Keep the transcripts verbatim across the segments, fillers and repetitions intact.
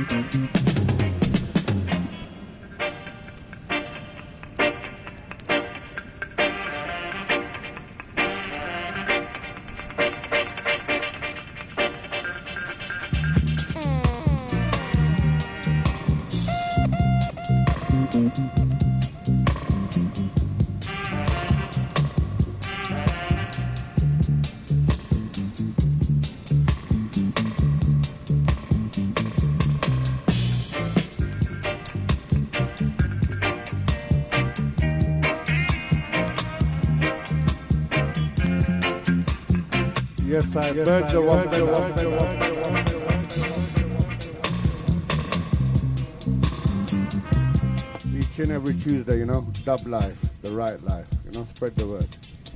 Yes, I heard the one. Each and every Tuesday, you know, dub life, the right life, you know, spread the word.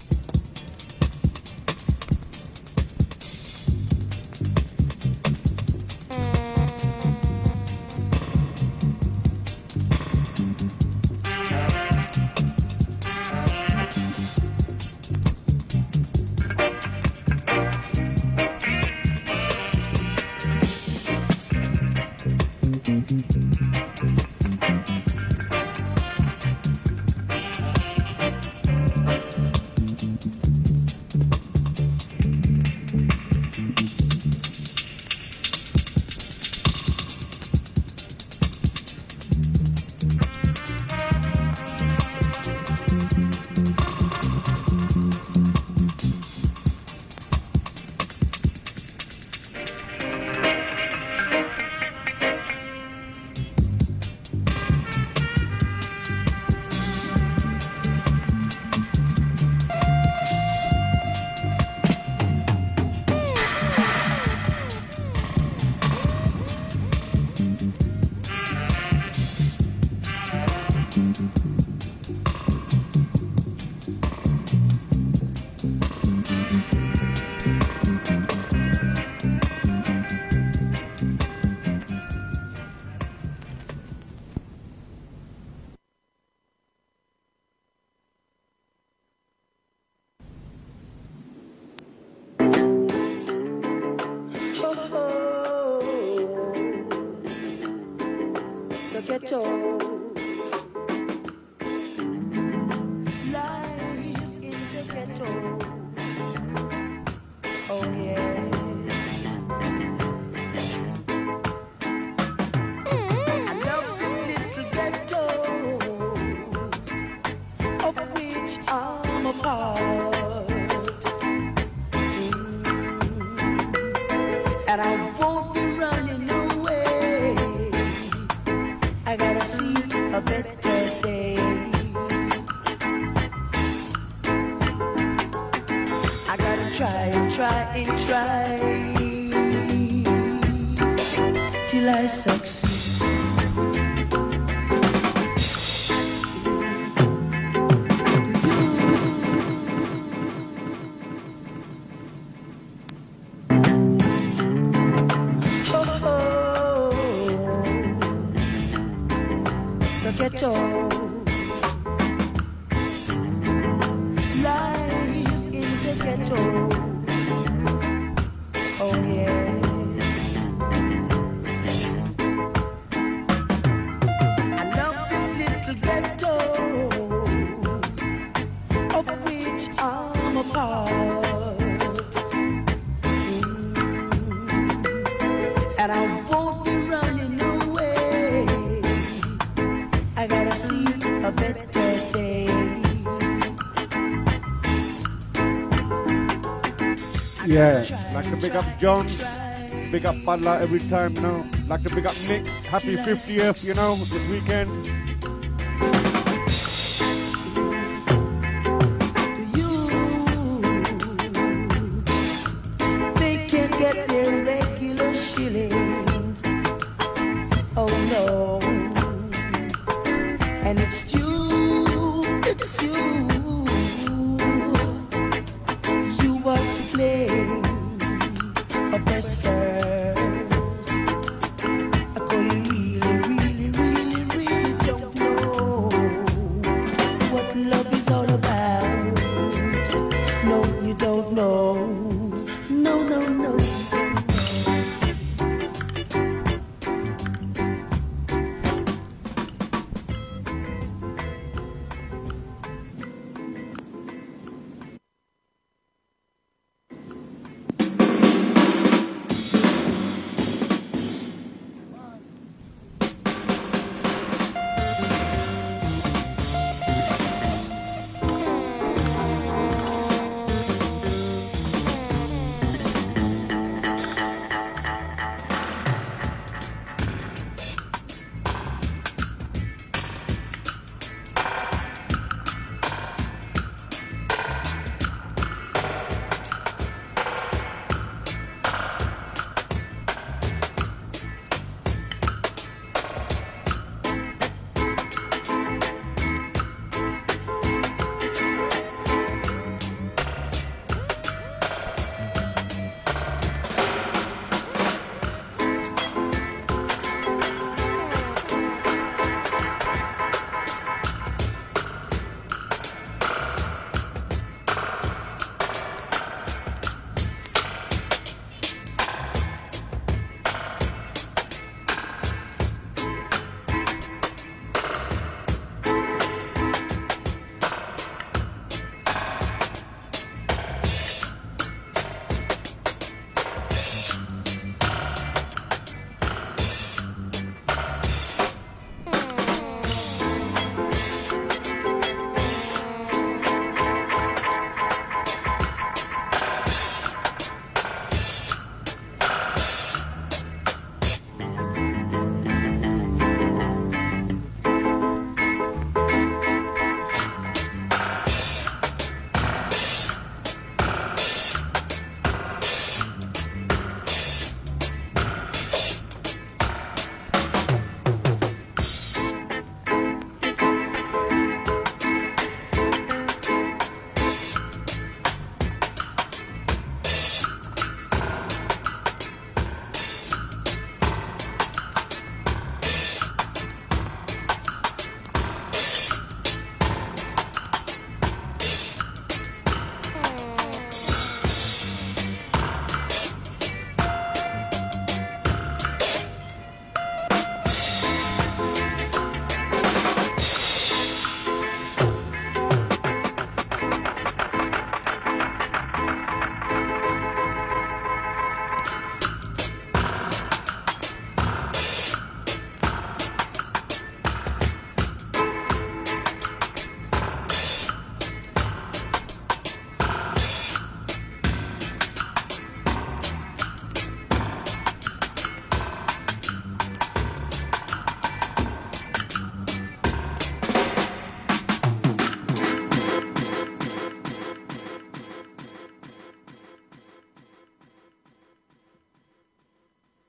Yeah, like to big up John, big up Padla every time, you know. Like to big up Nick, happy fiftieth, you know, this weekend. Really, really, really, really don't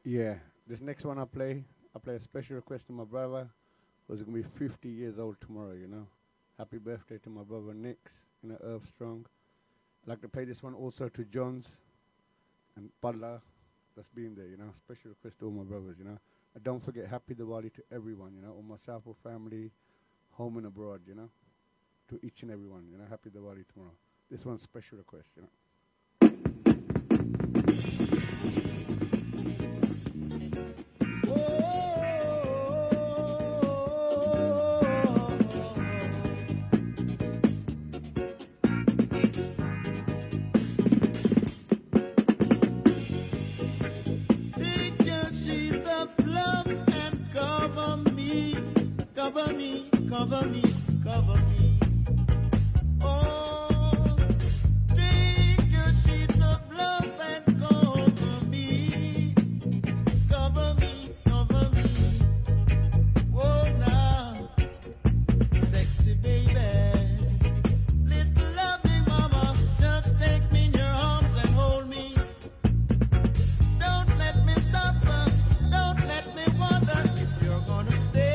Yeah, this next one I play, I play a special request to my brother, who's gonna be fifty years old tomorrow. You know, happy birthday to my brother Nix, you know, Earth Strong. I'd like to play this one also to Johns and Palla that's been there. You know, special request to all my brothers. You know, and don't forget happy Diwali to everyone. You know, all my Southall family, home and abroad. You know, to each and everyone. You know, happy Diwali tomorrow. This one's special request. You know. Cover me, cover me, cover me. Oh, take your sheets of love and cover me. Cover me, cover me. Oh, now, sexy baby. Little loving mama, just take me in your arms and hold me. Don't let me suffer, don't let me wonder if you're gonna stay.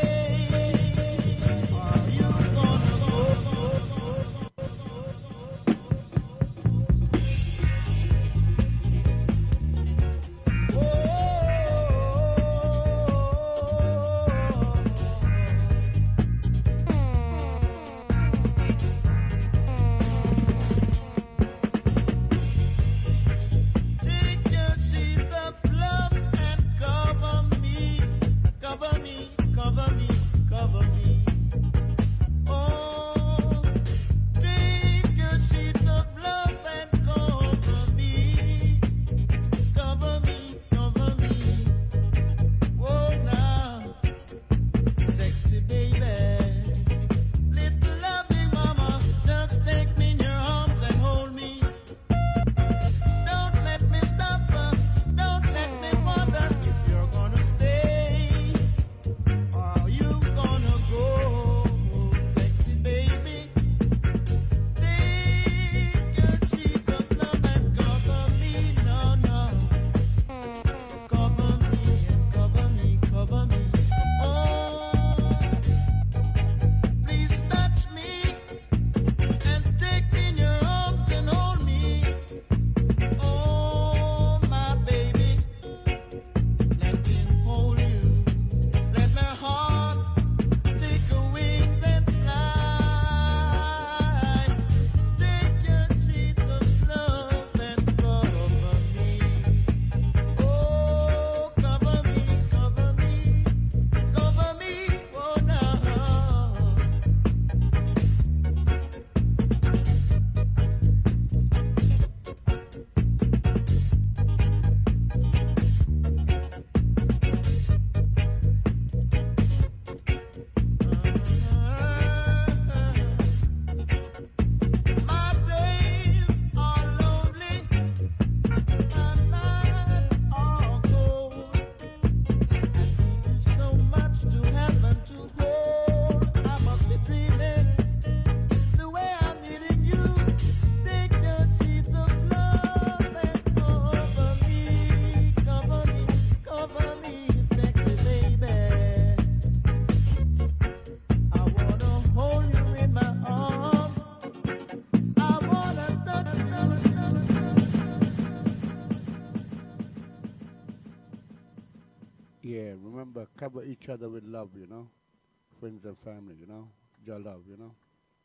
Yeah, remember, cover each other with love, you know? Friends and family, you know? Your love, you know?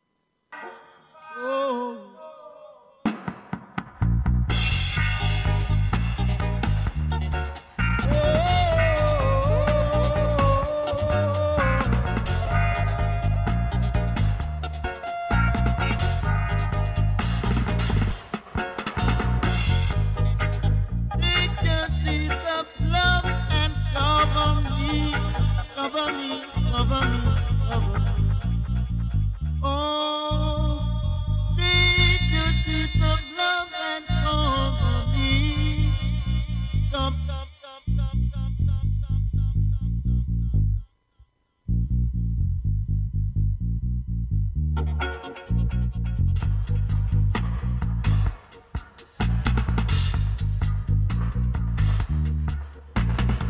Oh. Cover me, cover me, cover me. Oh, take your sheets of love and cover me. Come, come, come, come, come, come, come, come, come.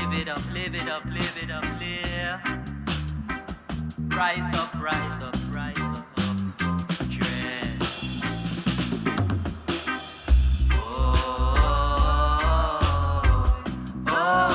Live it up, live it up, live it up, live. Rise up, rise up, rise up. Dread. Oh, oh,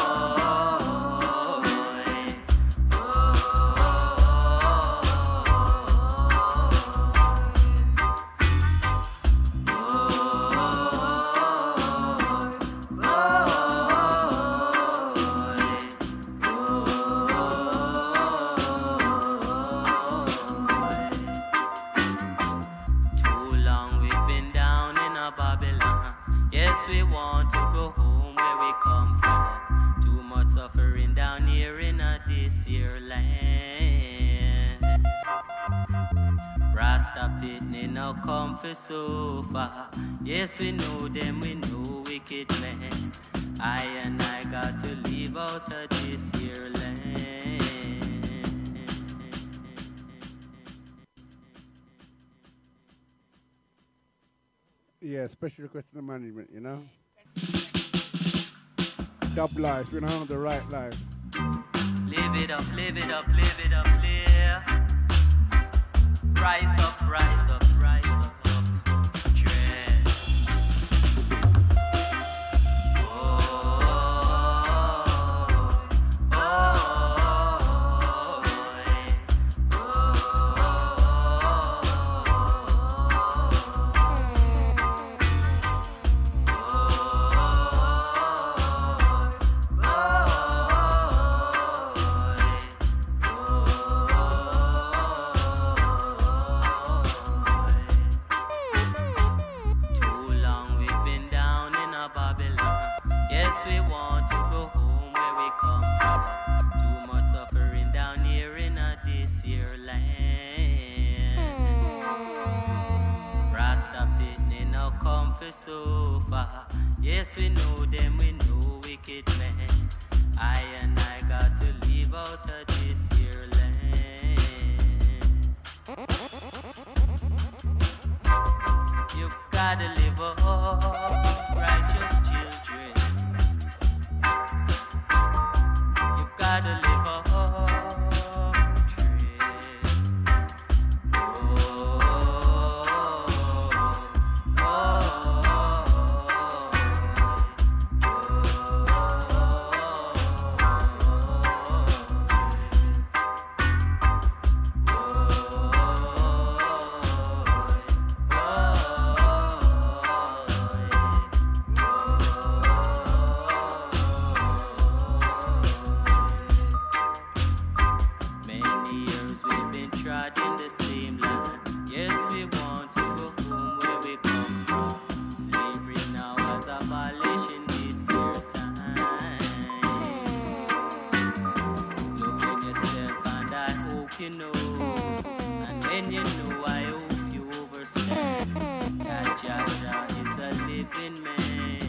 we want to go home where we come from. Too much suffering down here in a this here land. Rasta pitney no come for so far. Yes, we know them, we know wicked men. I and I got to leave out of this here land. Yeah, special request to the management, you know? Dub life, you know, the right life. Live it up, live it up, live it up, live. Rise up, rise up, rise up. Dread. Oh, oh, we want to go home where we come from. Too much suffering down here in a this here land. Rasta pitney no come for so far. Yes, we know them, we know wicked men. I and I got to leave out of this here land. You've gotta live up, righteous children. Gotta live up, dread. Oh, oh, oh, in the same land. Yes, we want to go home where we come from. Slavery now has abolition this year time. Look in yourself and I hope you know. And when you know, I hope you overstand that Jah Jah is a living man.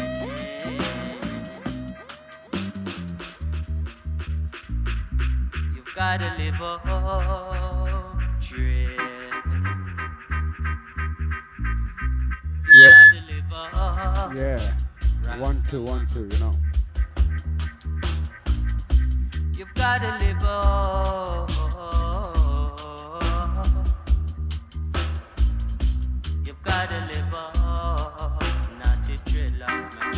You've gotta live up. Yeah. Yeah. One, two, one, two, you know. You've gotta live up. You've gotta live up. Not to dreadlocks, man.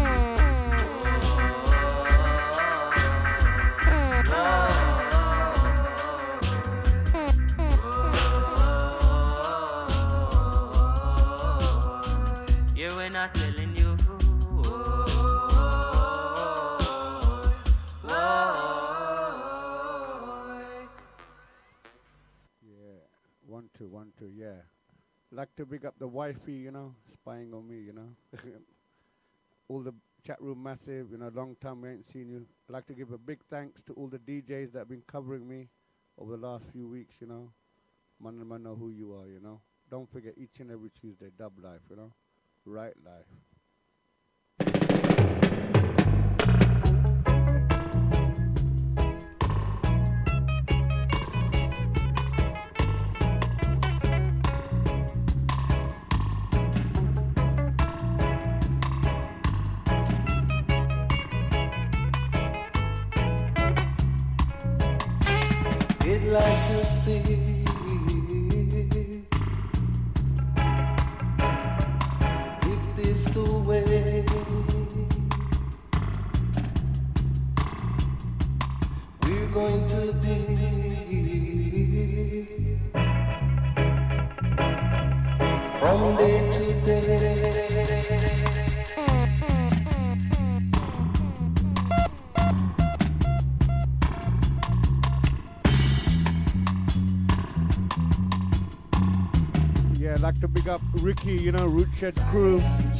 Oh, oh. When I'm telling you, oh, oh, oh. Yeah, one, two, one, two, yeah. Like to big up the wifey, you know, spying on me, you know. All the chat room massive, you know, long time we ain't seen you. I'd like to give a big thanks to all the D Js that have been covering me over the last few weeks, you know. Man and man know who you are, you know. Don't forget each and every Tuesday, Dub Life, you know. Right life. like to see if this the way we're going to be from day to day. Yeah, I'd like to big up Ricky, you know, Rootshed crew.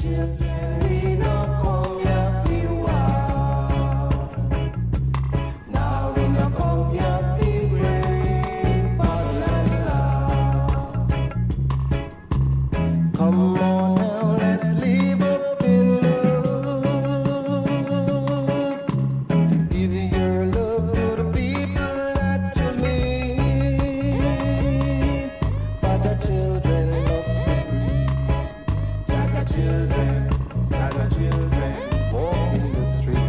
Come on now, let's live up in love. Give your love to the people that you meet. But the children must be free. Jaga children, Jaga children, walk in the street.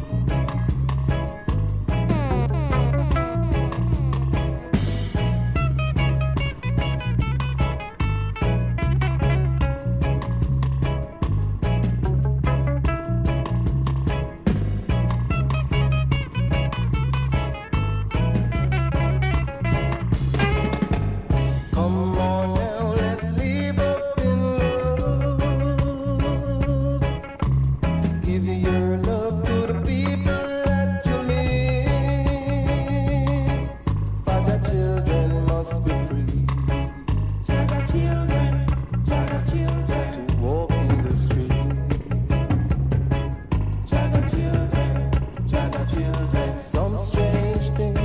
Come on now, let's live up in love. Give your love to the people that you meet. For the children must be free. Jaga children, Jaga children, to walk in the street. Jaga children, Jaga children, some strange thing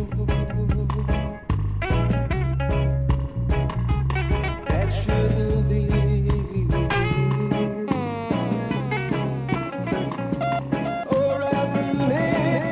that shouldn't be. Oh, Rabbi,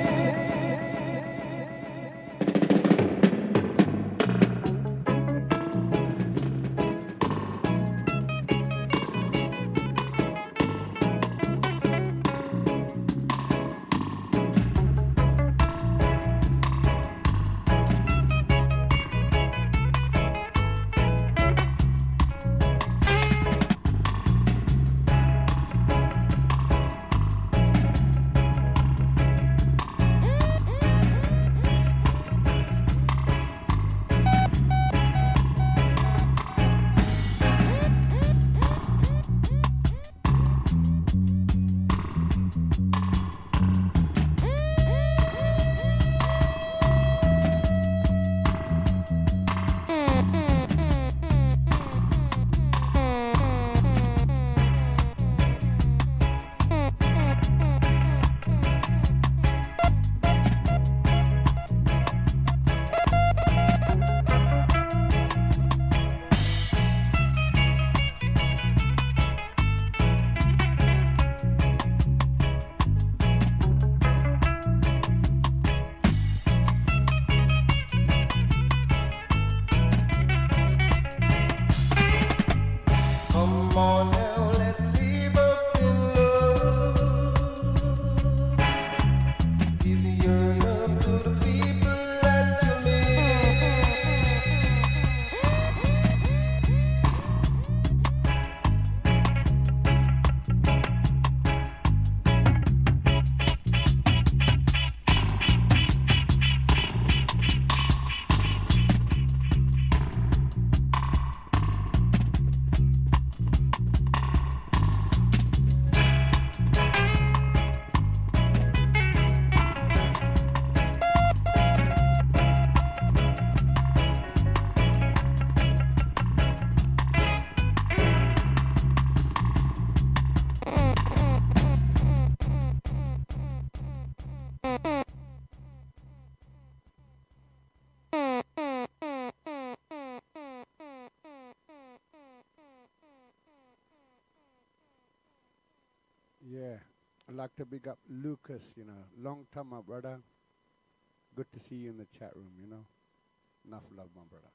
come on now, let's live up in love. Give your love to the people that you Yeah, I'd like to big up Lucas, you know, long time, my brother. Good to see you in the chat room, you know. Enough love, my brother.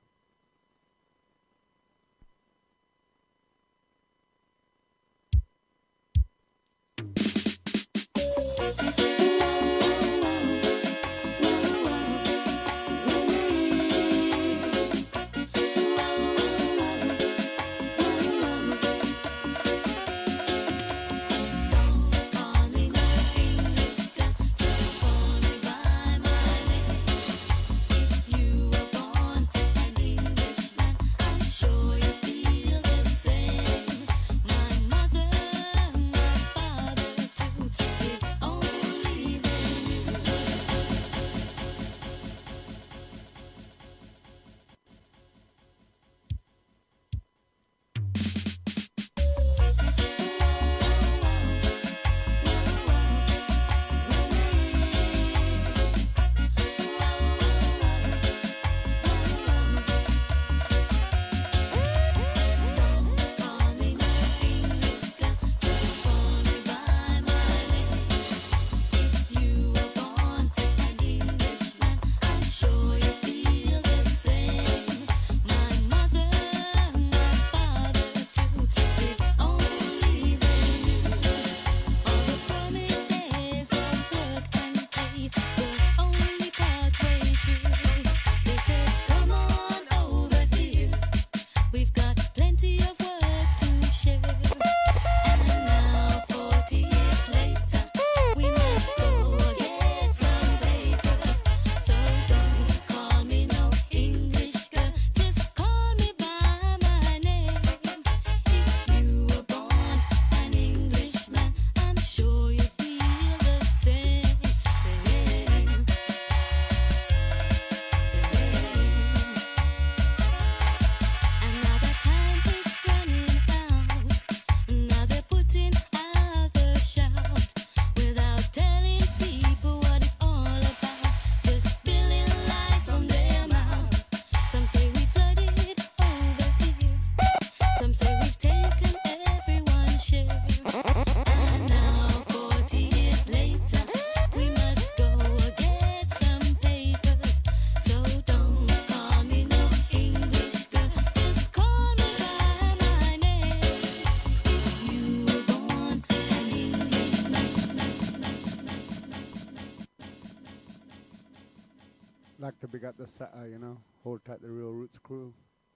Like to big up the Satta, you know, hold tight the Real Roots crew.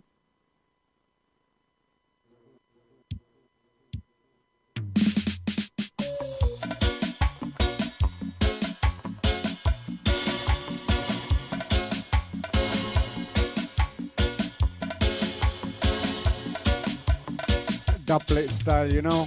Doublet style, you know.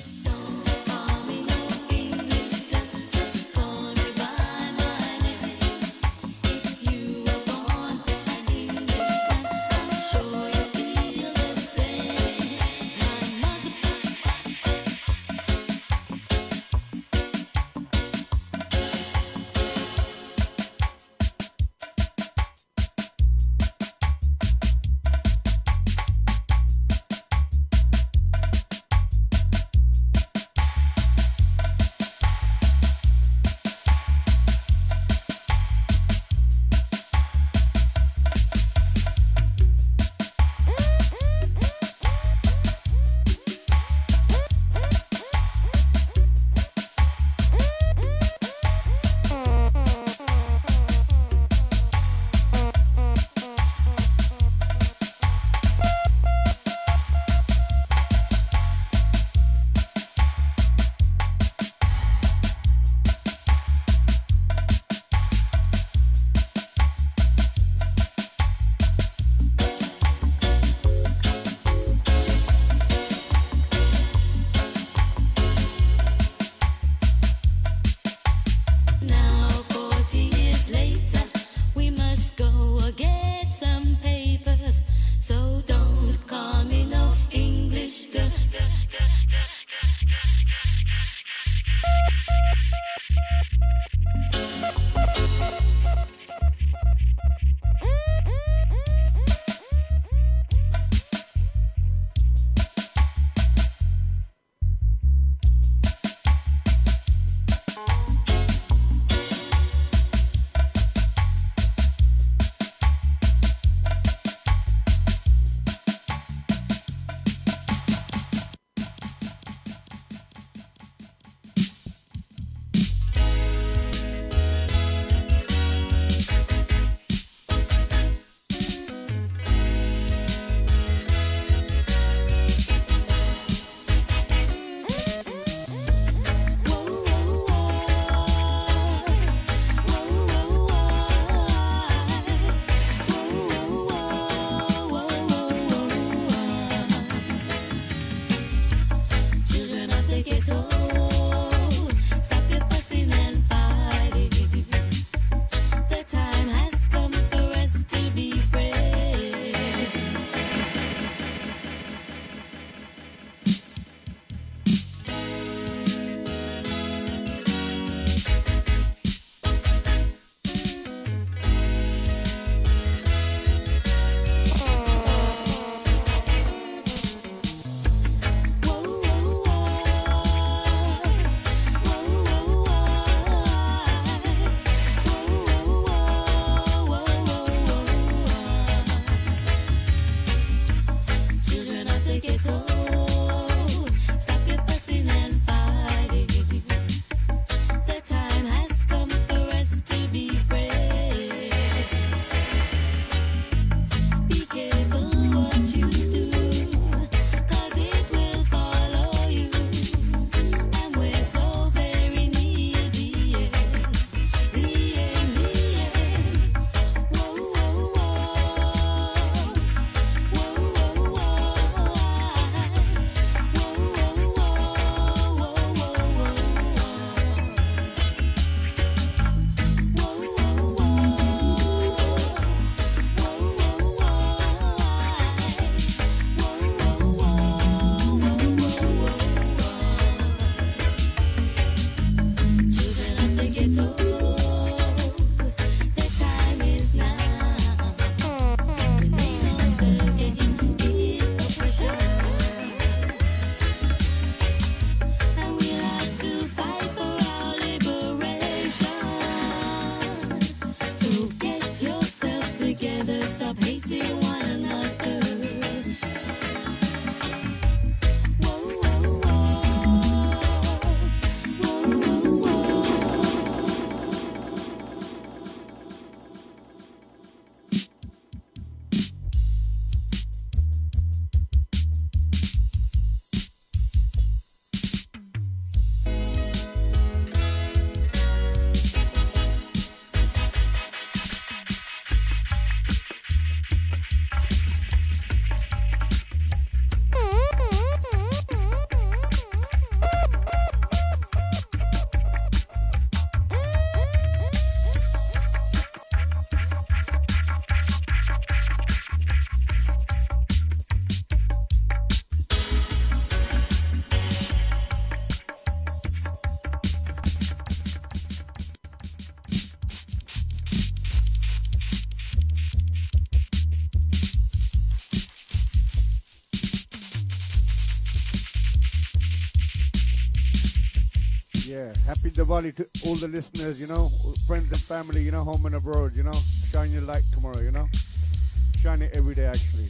Yeah, happy Diwali to all the listeners, you know, friends and family, you know, home and abroad, you know. Shine your light tomorrow, you know. Shine it every day, actually.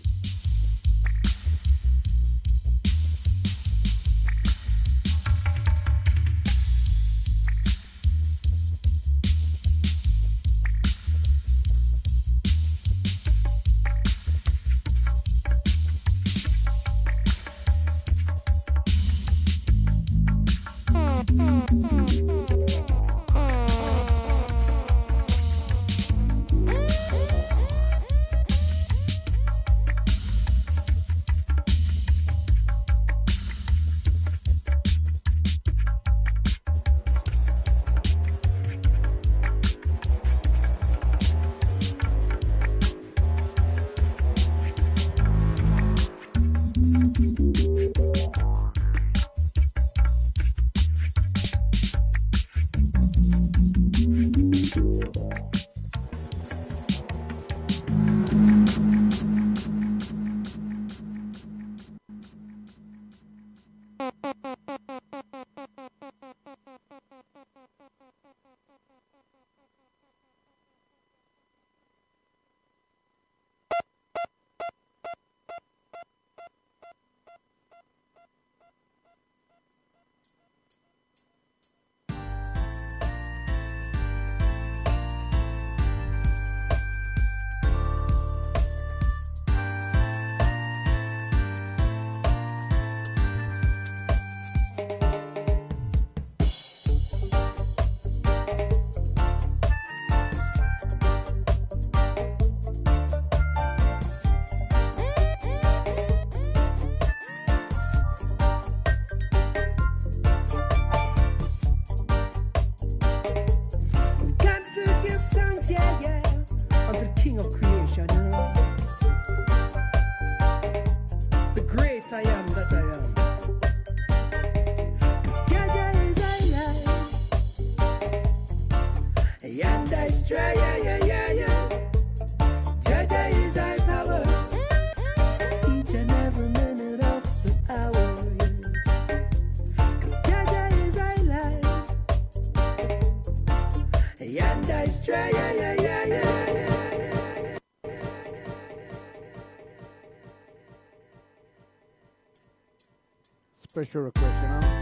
Special request, you know.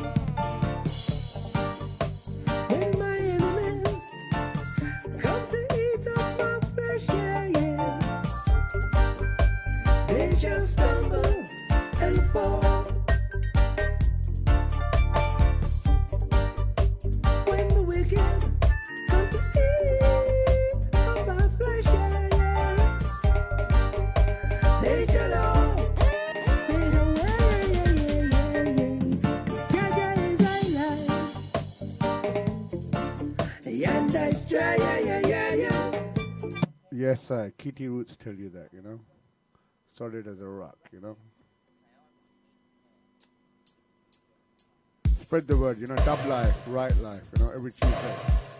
When my enemies come to Yeah, yeah, yeah, yeah, yeah. Yes, sir. Kitty Roots tell you that, you know. Solid as a rock, you know. Spread the word, you know. Dub life, right life, you know. Every Tuesday.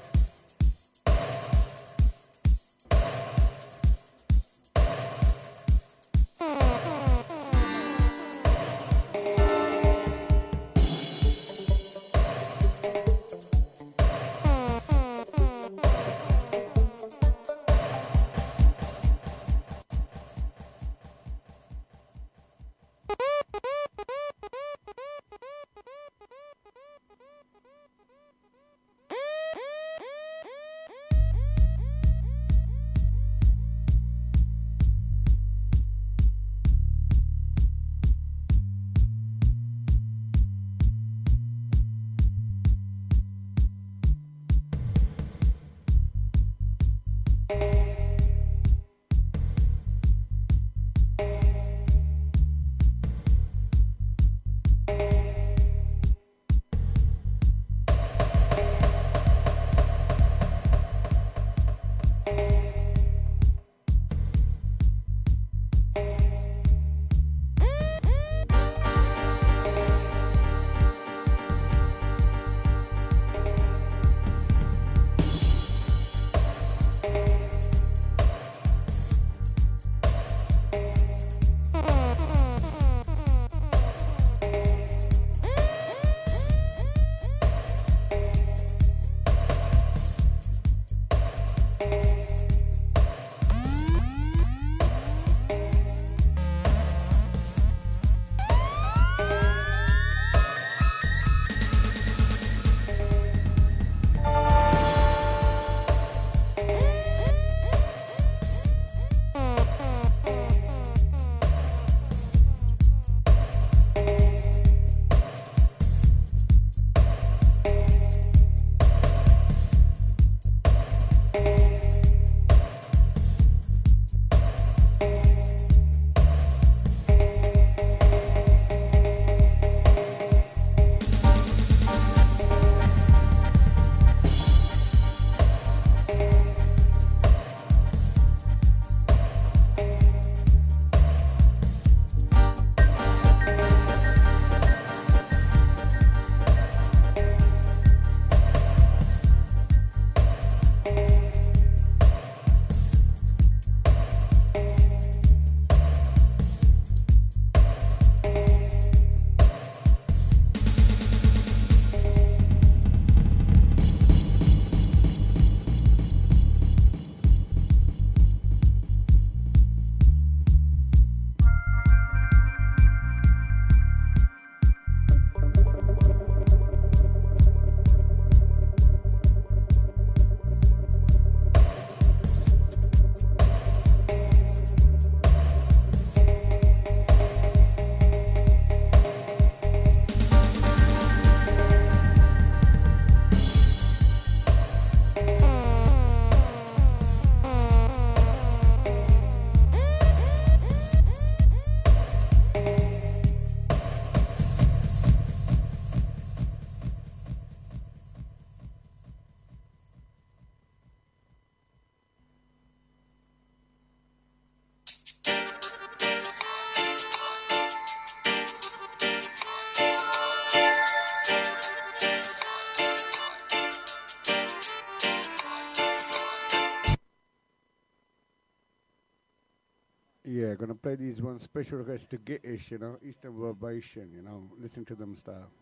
Yeah, gonna play these one special request to Gitish, you know, Eastern Vibration, you know, listen to them style.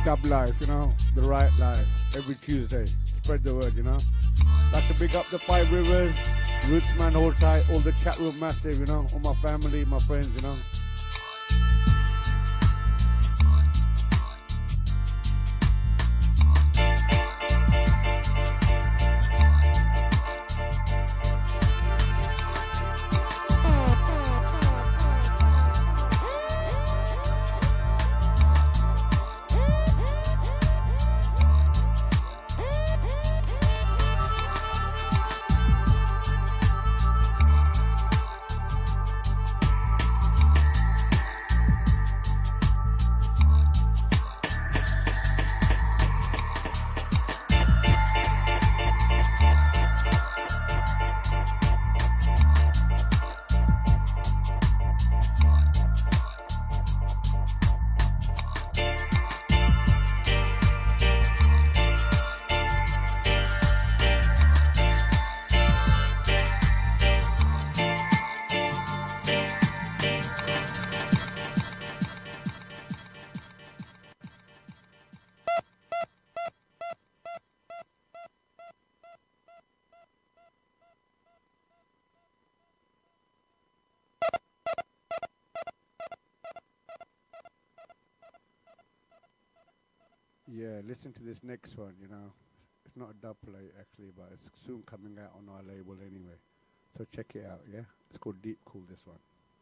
Dub life, you know, the right life. Every Tuesday. Spread the word, you know. Like to big up the Five Rivers, Rootsman, hold tight, all the chat room massive, you know, all my family, my friends, you know. Yeah, listen to this next one, you know. It's not a dub play actually, but it's soon coming out on our label anyway. So check it out, yeah? It's called Deep Cool, this one.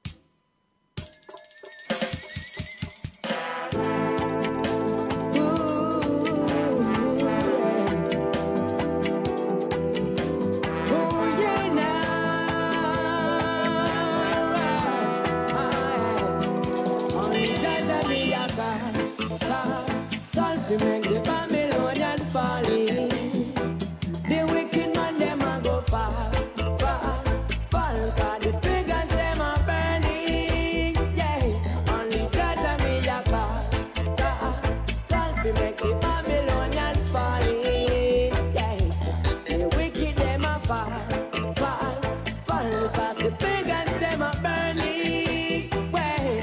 To make the Babylonian falling, the wicked man them a go far, far, fall. 'Cause the pagans them a burning, yeah. Only God and me a call, call, call to make the Babylonian falling, yeah. The wicked them a fall, fall, fall. 'Cause the pagans them a burning, well,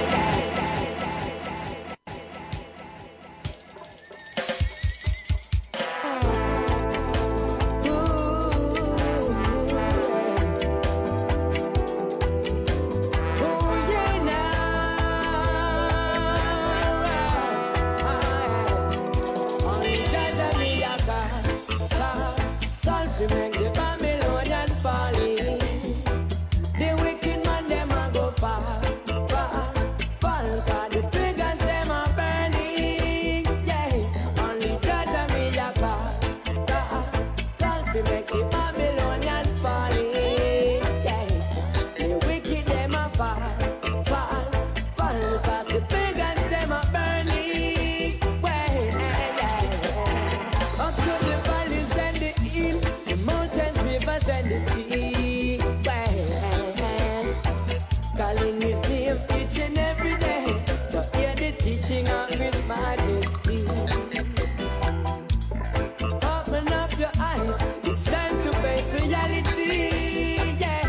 to make the Babylonian falling, the wicked man them a go far, far, fall. 'Cause the pagans them a burning, yeah. Only God and me a call, call, call to make the Babylonian falling, yeah. The wicked them a fall, fall, fall. 'Cause the pagans them a burning, well, yeah. Up to the valleys and the hills, the mountains, rivers, and the sea, well, calling his name each and every day to hear the teaching of his majesty. Open up your eyes, it's time to face reality, yeah.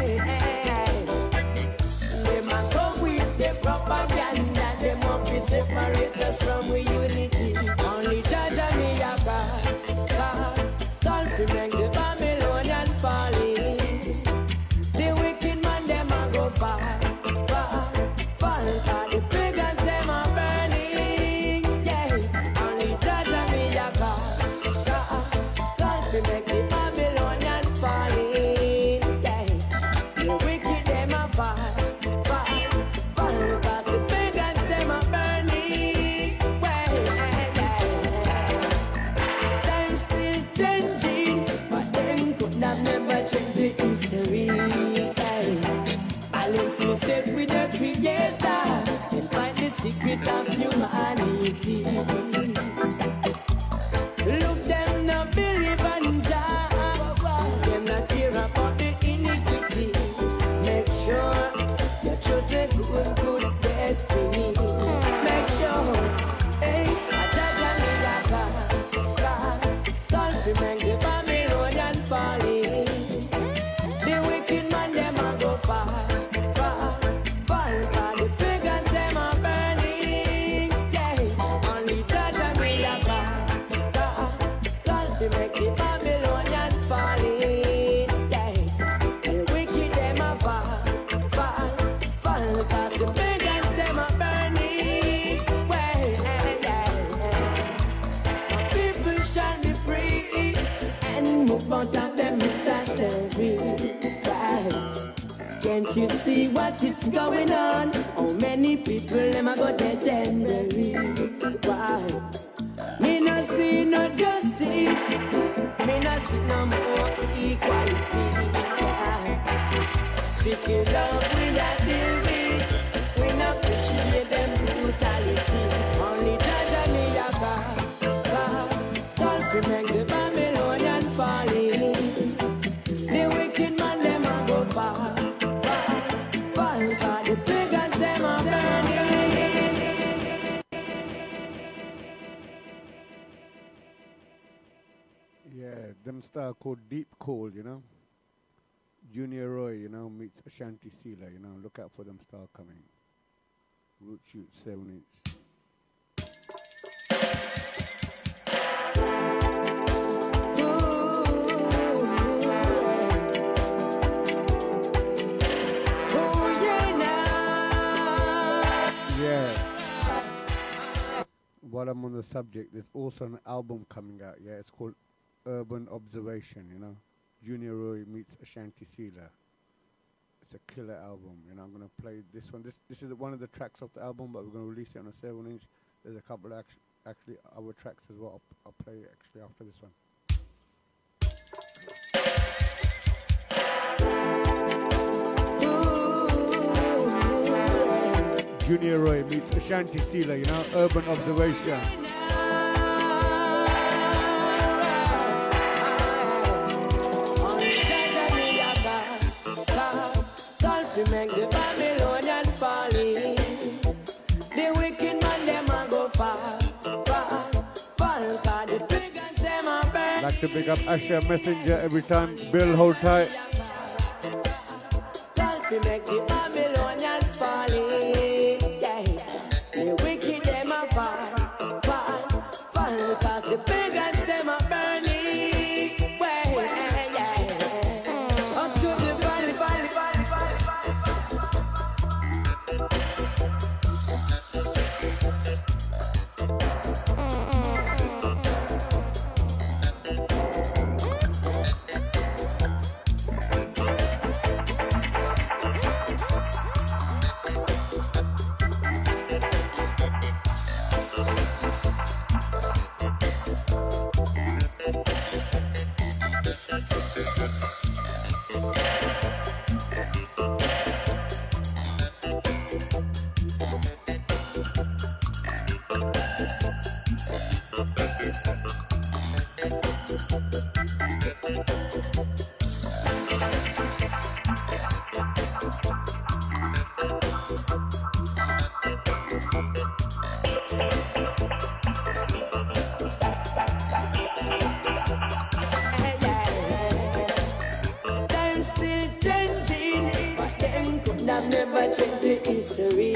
Them a come with the propaganda, them want to separate us from we unity. Only Jah and me a God, God, God to make the Babylonian falling. The wicked man them a go far, far, fall. 'Cause the pagans them a burning, yeah. Only Jah and me a God, God, God to make the Babylonian falling, yeah. The wicked them a fall, fall, fall. 'Cause the pagans them a burning, well, yeah. Times still changing, but them could have never changed the history, yeah. Balance yourself with the Creator and find the secret of humanity. Look, them no believe in Jah, them not care about the iniquity. Make sure you choose the good, good destiny. Make sure, hey, I judge and me a God, God, God to make the Babylonian falling. The wicked man them a go far, far, far. 'Cause the pagans them a burning, yeah. Only you see what is going on? How many people them a go dead and buried? Why? Me no see no justice. Me no see no more equality. Strictly love we not deal with. We no appreciate them brutality. Only judge and me a God, God, God to make the Babylonian falling. The wicked man them a go far, far, far. Cause the pagans them a burning. Yeah, them star called Deep Cold, you know. Junior Roy, you know, meets Ashanti Sealer, you know. Look out for them star coming. Root shoot, seven inch. While I'm on the subject, there's also an album coming out, yeah, it's called Urban Observation, you know. Junior Roy meets Ashanti Sealer. It's a killer album, you know. I'm going to play this one. This this is one of the tracks of the album, but we're going to release it on a seven inch. There's a couple of act- actually other tracks as well. I'll, I'll play it actually after this one. Junior Roy meets Ashanti Sealer, you know, Urban Observation. To make the Babylonian falling. The wicked man them a go far, far, far. Cause the pagans them a burn. Like to pick up Asher Messenger every time. Bill, hold tight. To make the Babylonian falling. Yeah. The wicked them a far, far, far. Cause the pagans them a burning. Well, yeah. Up to the valley, valley, valley, valley. I've never checked the history.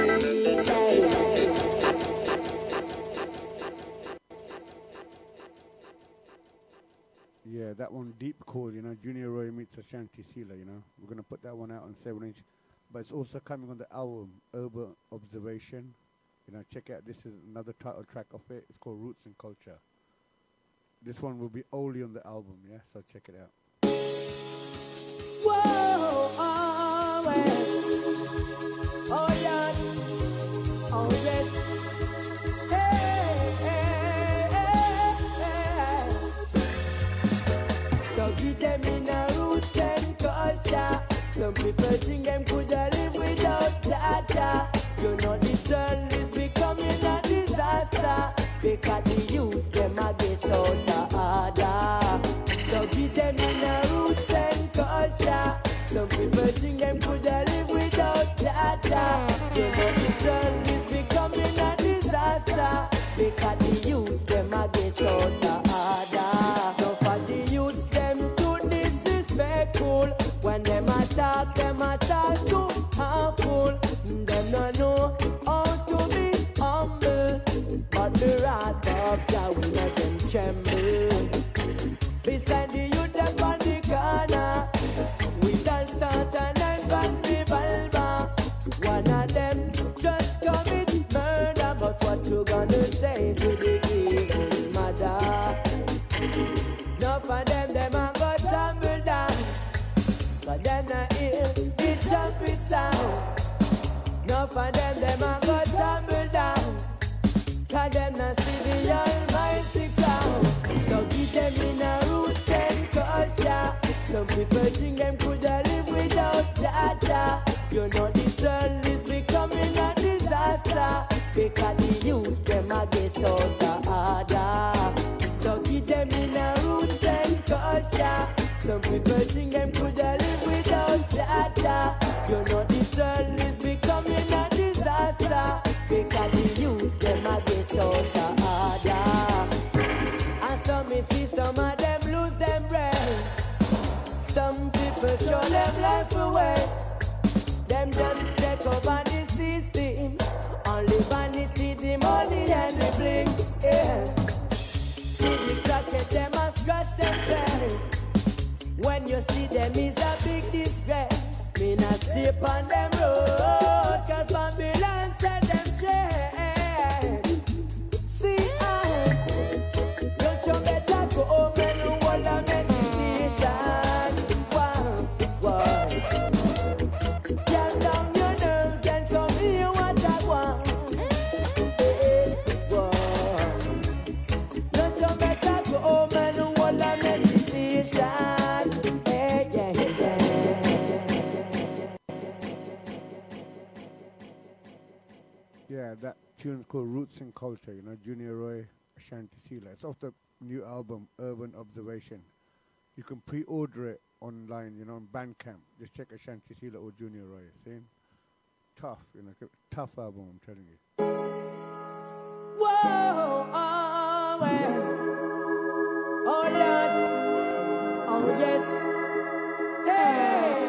Yeah, that one Deep Cool, you know, Junior Roy meets Ashanti Sealer, you know. We're going to put that one out on seven inch. But it's also coming on the album, Urban Observation. You know, check out, this is another title track of it. It's called Roots and Culture. This one will be only on the album, yeah? So check it out. Whoa, oh, well. Oh, yeah. Oh, yes. Hey, hey, hey, hey. So give them in a roots and culture. Some people think them could live without data. You know this world is becoming a disaster because the youth them a get out of order. So give them in a roots and culture. Some people think them could live without data. You know this world is becoming a disaster because the youth them a get out of order. So for the youth them too disrespectful. When them attack, them attack too harmful. Them no know how to be humble, but the wrath of Jah will make them tremble. Beside the youth them on the corner, we dance out and life and revolver. One of them just commit murder, but what you gonna say to the evil mother? Enough of them, them a go tumble down. But them not ill, it jump inside. enough of them, them a go tumble down. Cause them not see the almighty clown. So give them in a roots and culture. Some people think them coulda live without Jaja. You know this world is becoming a disaster. Because the youth them a get out of order. So give them in a roots and culture. Some people think them coulda live without Jaja. You know this world is becoming a disaster. Because the youth them a get out of order. And so me see some of them lose them brain. Some people throw them life away. Them just take over the system. Only vanity, the money and the bling. Yeah. See the crackhead, them a scratch them face. When you see them is a big disgrace. Me not sleep on them road. Cause Babylon set them straight. See I don't you better go home and hold a meditation. Wow, wow. Calm down your nerves and come here what I want. Hey, wow. Don't you better go home and hold a meditation. Hey, yeah, yeah. Yeah, that tune called Roots and Culture, you know, Junior Roy, Ashanti Sila. It's off the new album, Urban Observation. You can pre-order it online, you know, on Bandcamp. Just check Ashanti Sila or Junior Roy. See? Tough, you know, tough album, I'm telling you. Whoa, oh, well. Oh, Lord. Oh, yes. Hey,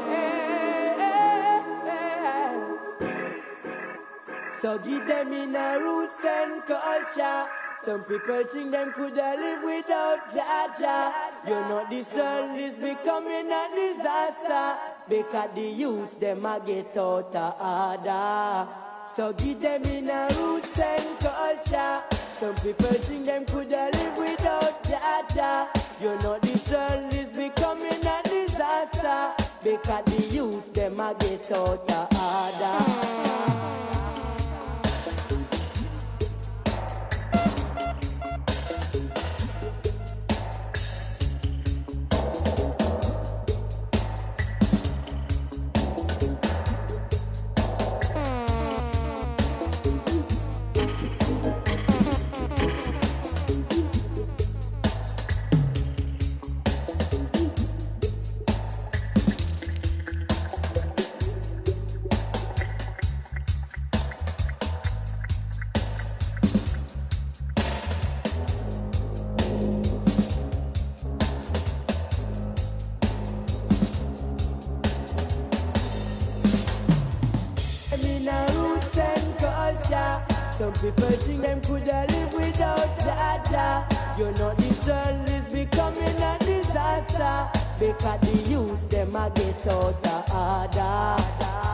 hey, hey, hey. So give them in a roots and culture. Some people think them coulda live without Jaja. You know this world is becoming a disaster. Because the youths them a get out of order. So give them in a roots and culture. Some people think them coulda live without Jaja. You know this world is becoming a disaster. Because the youths them a get out of order. Some people think them coulda live without Jaja. You know this world is becoming a disaster. Because the youths them a get out of order.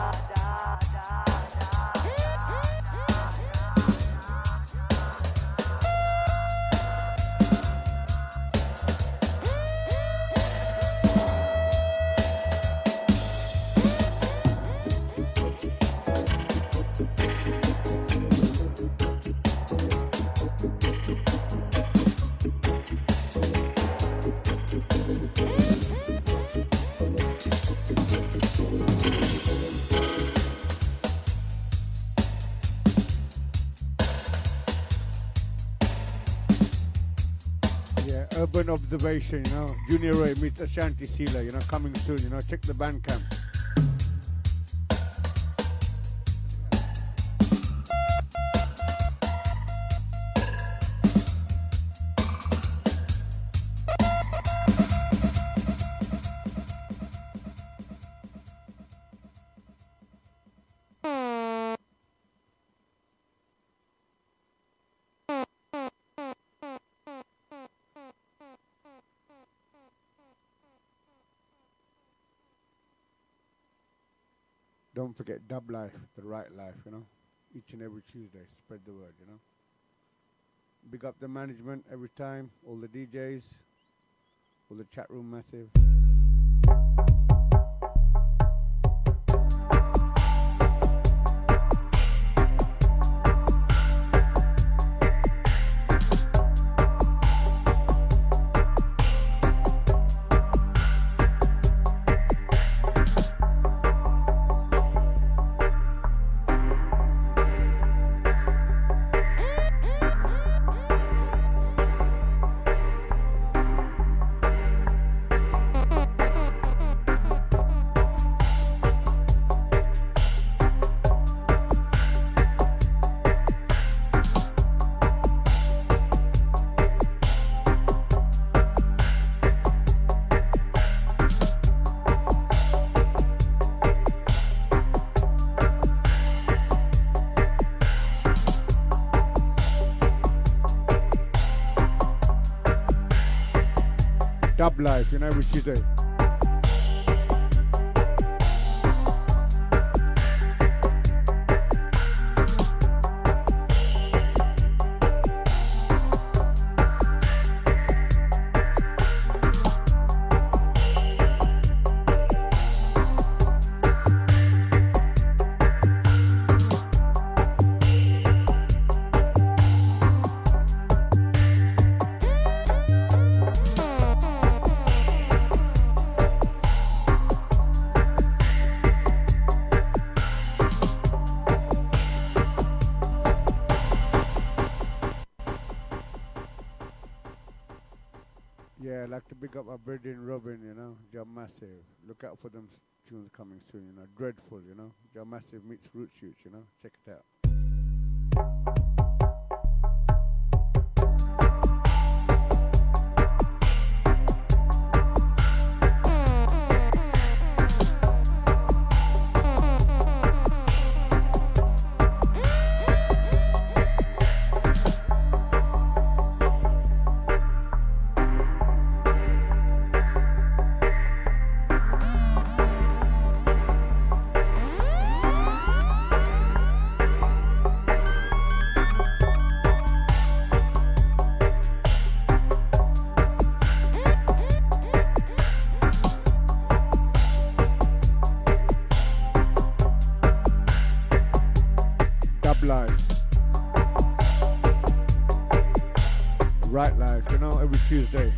Urban Observation, you know, Junior Roy meets Ashanti Sila, you know, coming soon, you know, check the Bandcamp. Don't forget Dub Life, the right life, you know. Each and every Tuesday, spread the word, you know. Big up the management every time, all the D Js, all the chat room massive. Dub Life, you know, every Tuesday. Yeah, I'd like to pick up my brethren Robin, you know, John Massive. Look out for them tunes coming soon, you know. Dreadful, you know. John Massive meets Root Shoots, you know. Check it out. Life. Right Life, you know, every Tuesday.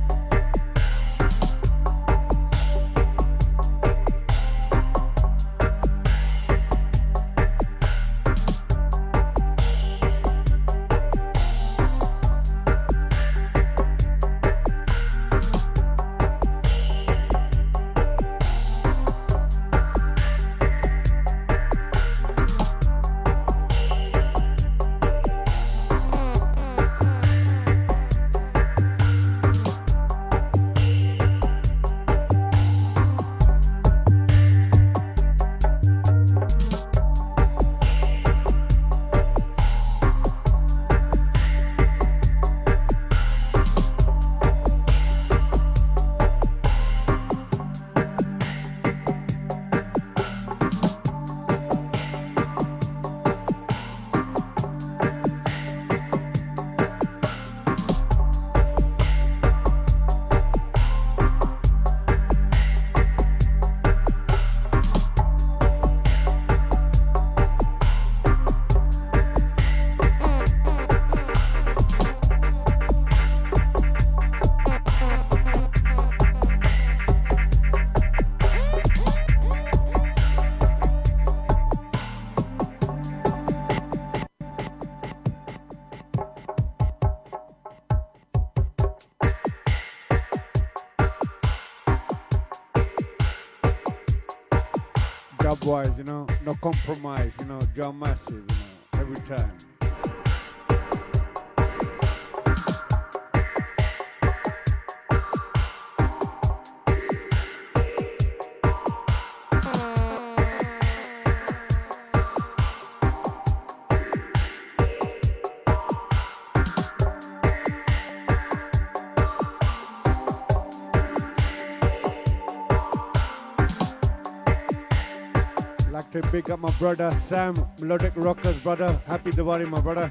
Dub-wise, you know, no compromise, you know, John Massive, you know, every time. Like to big up my brother Sam, Melodic Rockers brother. Happy Diwali, my brother.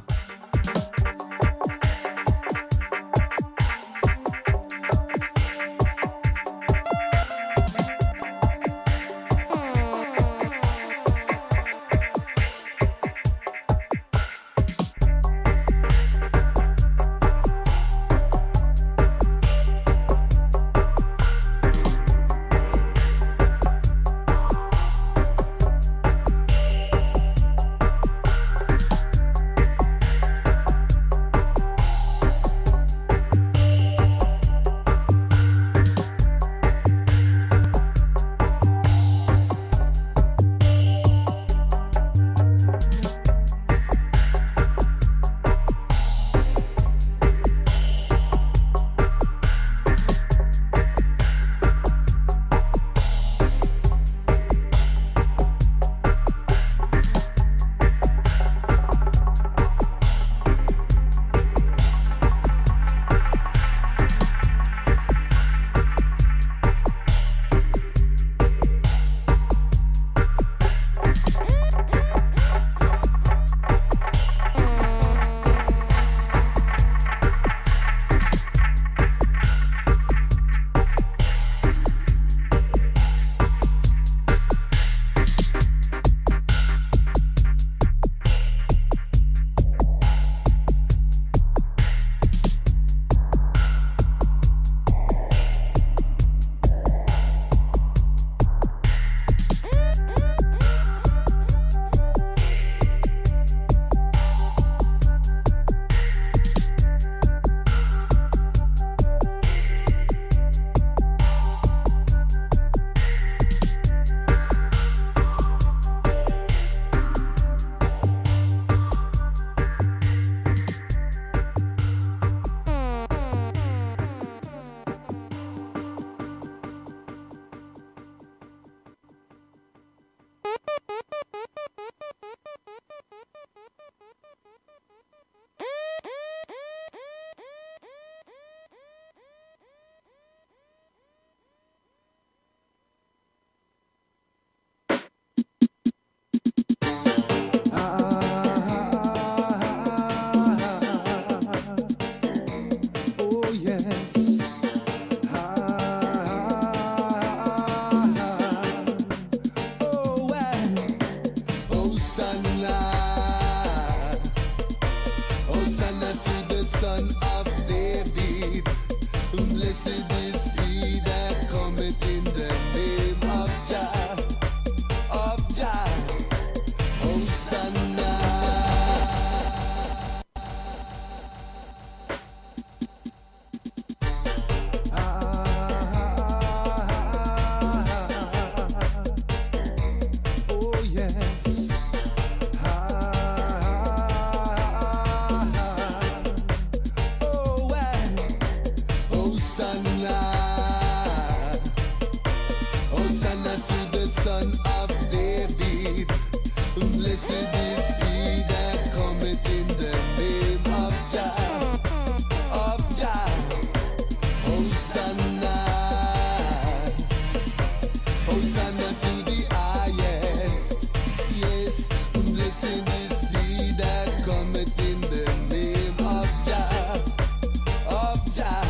Hosanna to the highest. Yes, blessed is he that cometh in the name of Jah, of Jah.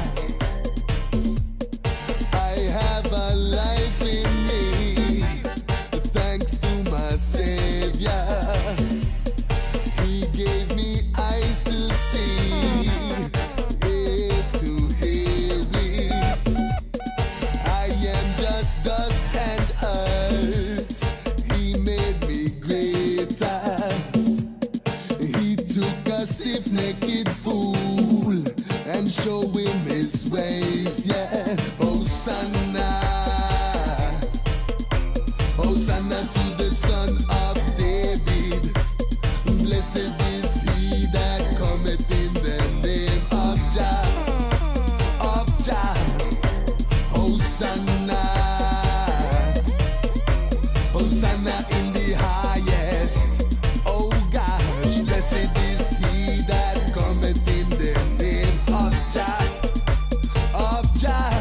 I have a life in me, thanks to my Savior. He gave me eyes to see, ears to hear me. I am just dust and earth. He made me greater. He took a stiff-necked fool and showed him his ways. Yeah, Hosanna, Hosanna to the Son of David. Blessed is he that cometh in the name of Jah, of Jah. Hosanna, Hosanna in the highest. Oh gosh, blessed is he that cometh in the name of Jah, of Jah.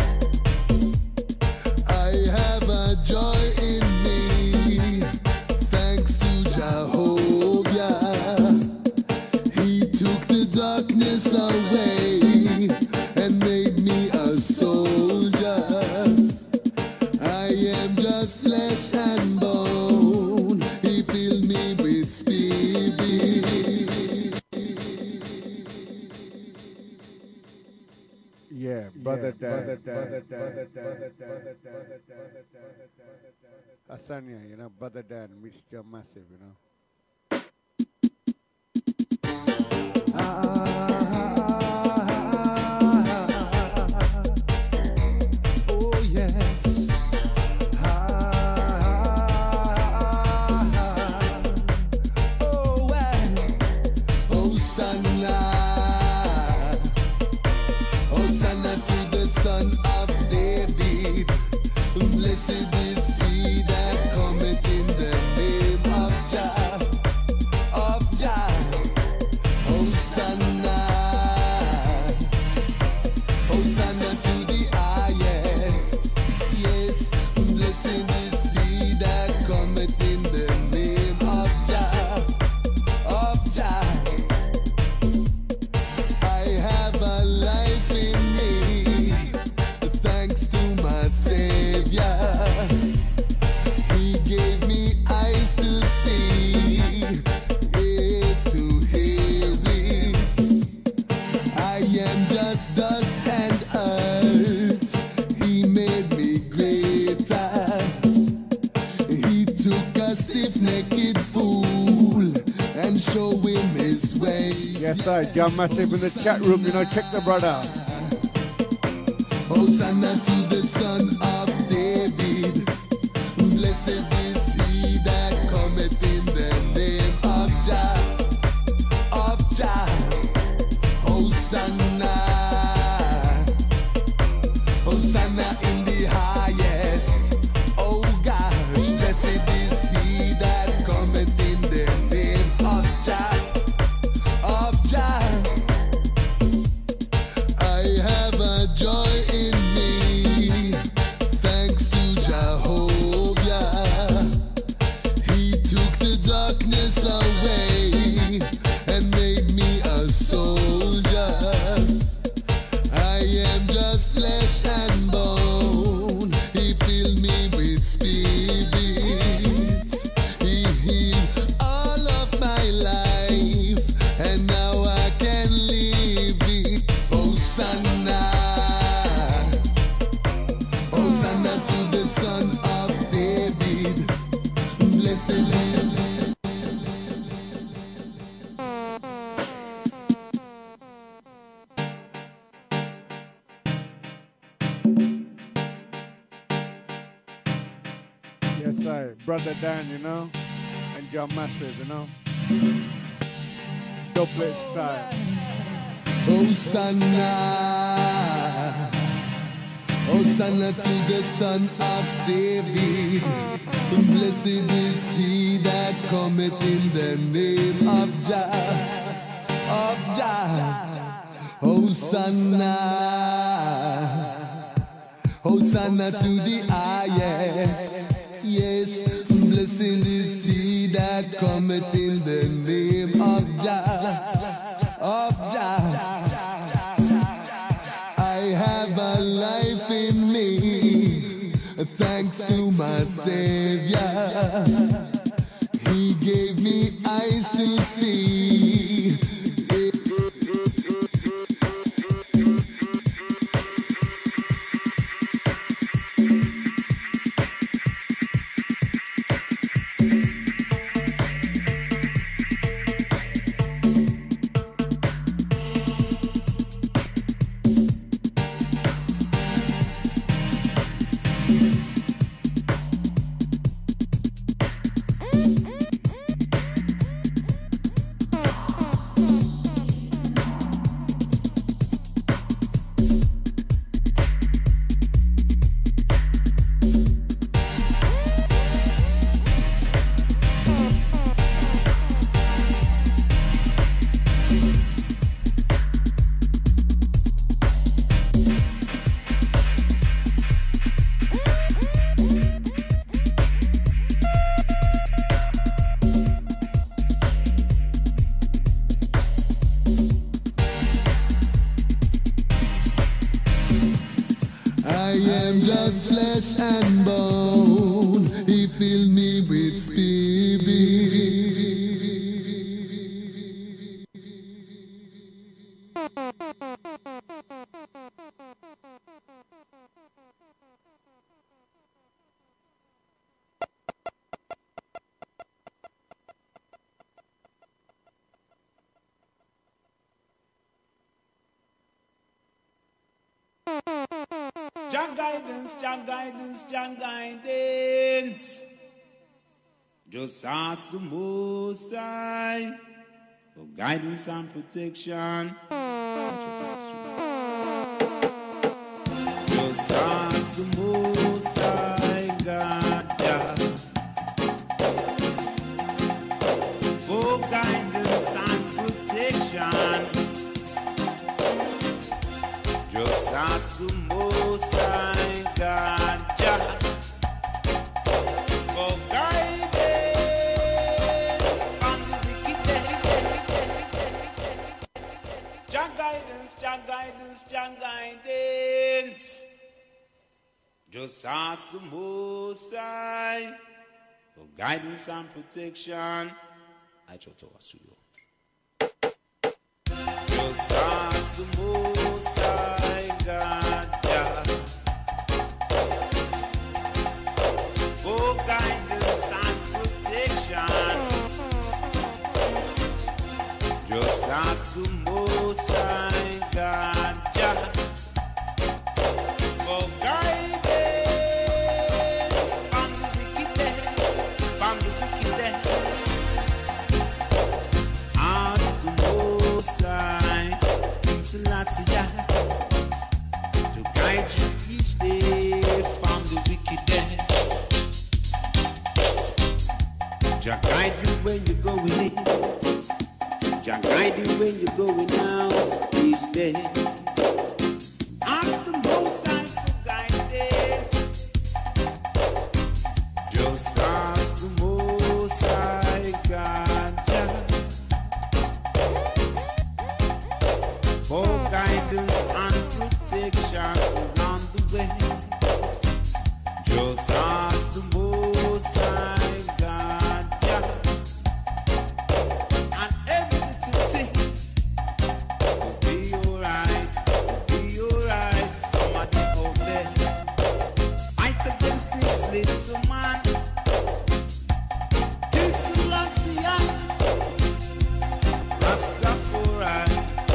I have a joy in me, thanks to Jehovah. He took the darkness away and made me a soldier. I am just flesh and bone. He filled me with spirit. Yeah, brother, Dan, brother, Dan, brother, Dan, brother, Dan, brother, Dan. Asanya, you know, brother Dan, Mister Massive, you know. Oh yes. Oh well. Hosanna, Hosanna to the Son of David. Blessed is he that cometh in the name of Jah, of Jah. Hosanna, Hosanna to the highest. Yes, blessed is he that cometh in the name of Jah, of Jah. I have a life in me, thanks to my Savior. He gave me eyes to see, ears to hear me. I am just dust and earth. He made me greater. He took a stiff-necked fool and showed him his ways. Yes, sir, John Massive in the chat room, you know, check the brother. Hosanna to the Son of David. Blessed is he that cometh in the name of Jah, of Jah. Hosanna, Hosanna in the highest. Oh gosh, blessed is he that cometh in the name of Jah, of Jah. I have a joy in me, thanks to Jehovah. He took the darkness away and made me a soldier. I am just flesh and bone. He filled me with spirit. He healed all of my life, and now I can live it. Hosanna, Hosanna to the Son of David. Blessed is Yes, sir, brother Dan, you know, and John Massive, you know. Doublet style. Hosanna, Hosanna to the Son of David. Blessed is he that cometh in the name of Jah, of Jah. Hosanna, Hosanna to the highest. to my Savior. He gave me eyes to see. I am just flesh and bone. He filled me with spirit. Jah guidance, Jah guidance, Jah guidance. Just ask the Most High for guidance and protection. Just ask the Most High God, yeah, for guidance and protection. Just ask the Most High God, Jah, for guidance from the wicked. Jah guidance, Jah guidance, Jah guidance. Just ask the Most High for guidance and protection. I try to ask you. Just ask the Most High God, Jah, for guidance and protection. Just ask the Most High God, Jah, for guidance from the wicked, from the wicked. Ask the Most High Selassie, to guide you each day from the wicked. Jah guide you when you're going in. Jah guide you when you're going out each day. Ask the Most High for guidance. Just ask the Most High God, Jah, for guidance and protection along the way. Just ask the Most High God, yeah, and everything will be alright, will be alright. Somebody out there fight against this little man. This Selassie, Rastafari.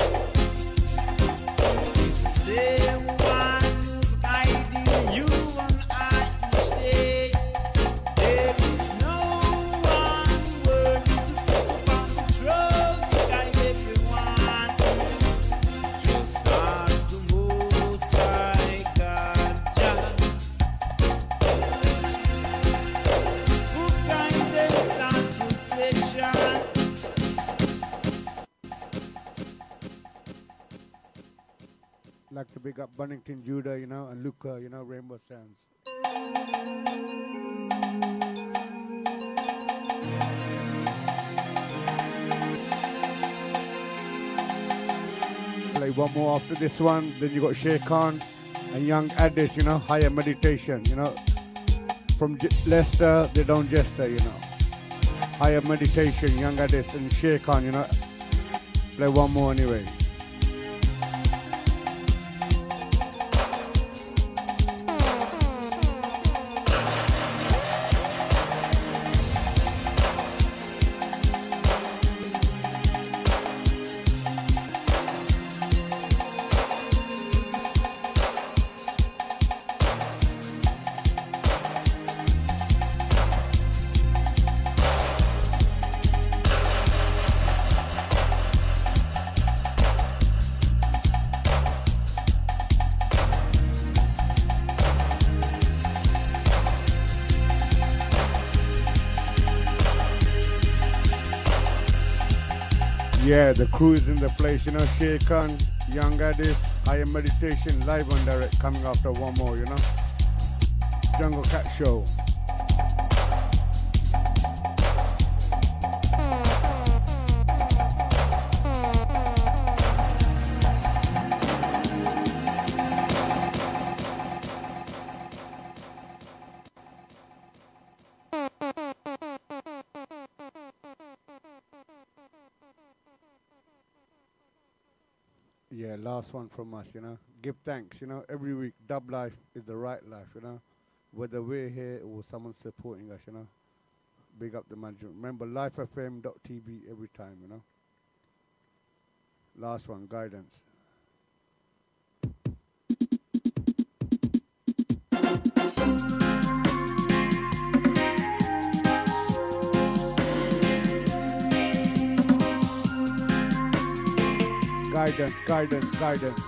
Same one who's guiding you and I each day. There is no one worthy to sit upon the throne to guide everyone. Just ask the Most High God, Jah, for guidance and protection. Like to big up Bunnington, Judah, you know, and Luca, you know, Rainbow Sands. Play one more after this one, then you got Shay Khan and Young Addish, you know, Higher Meditation, you know. from J- Leicester, they don't jester, you know. Higher Meditation, Young Addis, and Shay Khan, you know. Play one more anyway. Yeah, the crew is in the place, you know, Shay Khan, Young Addis, Higher Meditation, live on direct, coming after one more, you know. Jungle Cat Show. Yeah, last one from us, you know. Give thanks, you know. Every week, dub life is the right life, you know. Whether we're here or someone's supporting us, you know. Big up the management. Remember, life f m dot t v every time, you know. Last one, guidance. Guidance, guidance, guidance.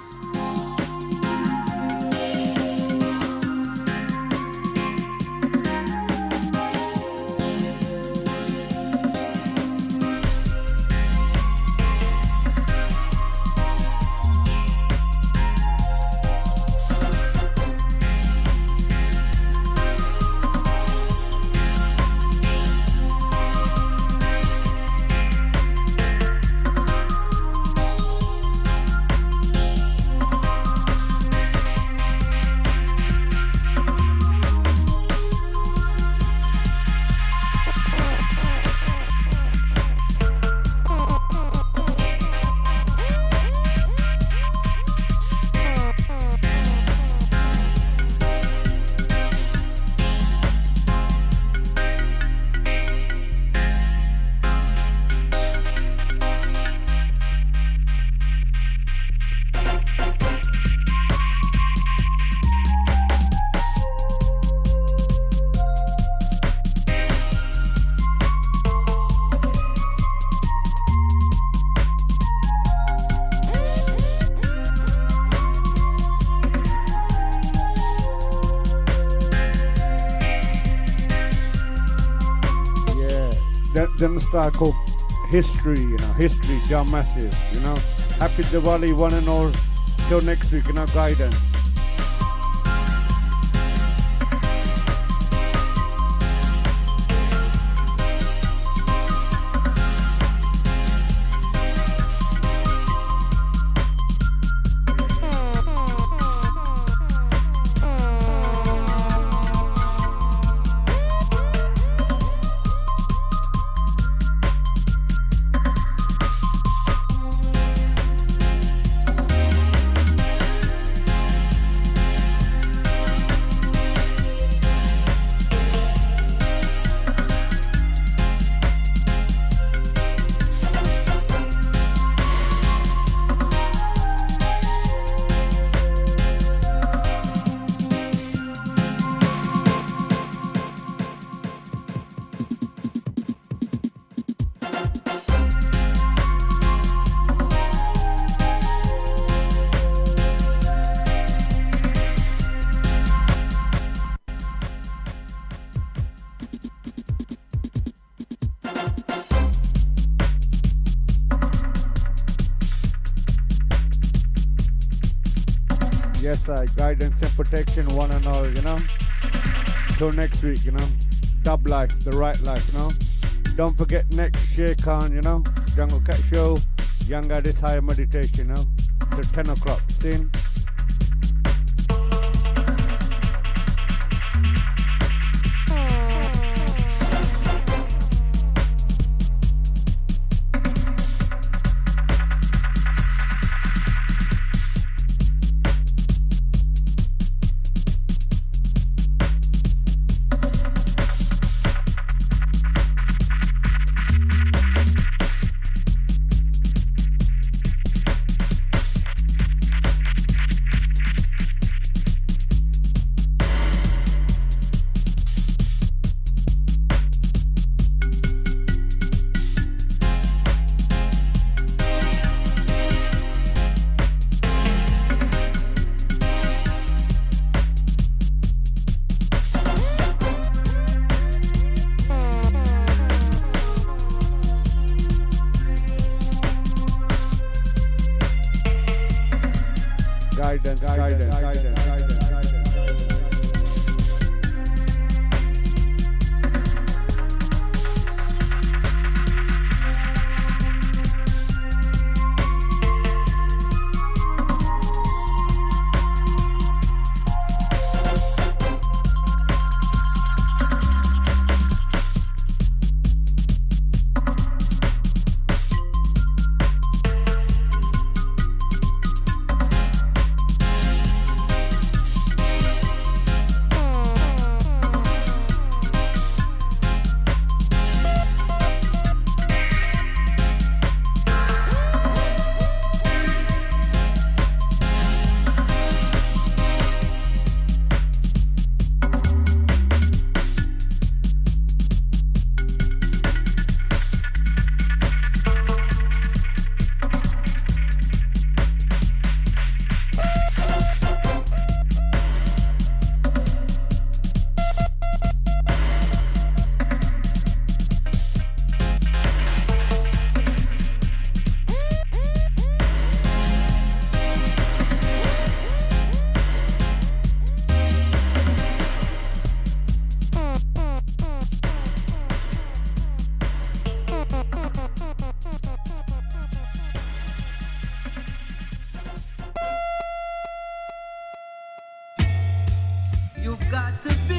Them start called history, you know, history, John Massive, you know. Happy Diwali, one and all. Till next week, you know, guidance. Yes, I guidance and protection, one and all, you know. Till next week, you know. Dub life, the right life, you know. Don't forget next Shay Khan, you know. Jungle Cat Show, Young Addis, Higher Meditation, you know. Till ten o'clock. See? guidance, guidance, guidance, guidance, guidance. You got to be